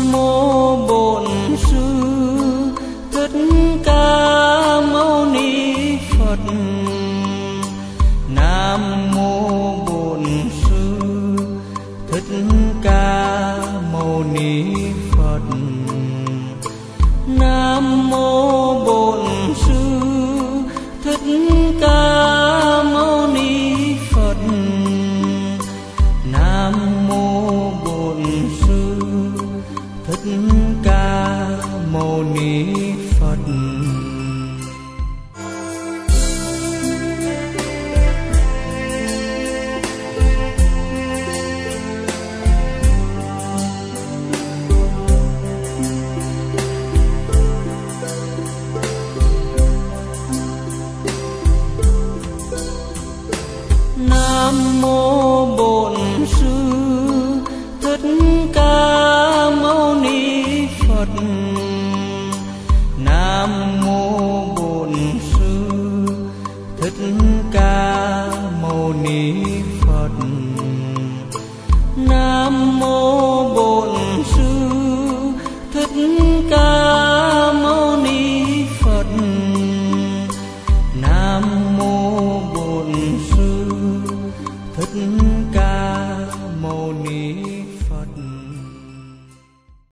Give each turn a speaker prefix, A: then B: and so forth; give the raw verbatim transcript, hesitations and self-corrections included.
A: mô Bổn Sư Thích Ca Mâu Ni Phật. Nam mô Bổn Sư Thích Ca Mâu Ni Phật. Nam mô Bổn Sư Thích Ca Mâu Ni Phật. Nam mô Bổn Sư Thích Ca Mâu Ni Phật. Nam mô Bổn Sư Thích Ca Mâu Ni Phật. Nam mô Bổn Sư Thích Ca Mâu Ni Phật. Nam mô Bổn Sư Thích Ca Mâu Ni Phật. Nam mô Bổn Sư Thích Ca Mâu Ni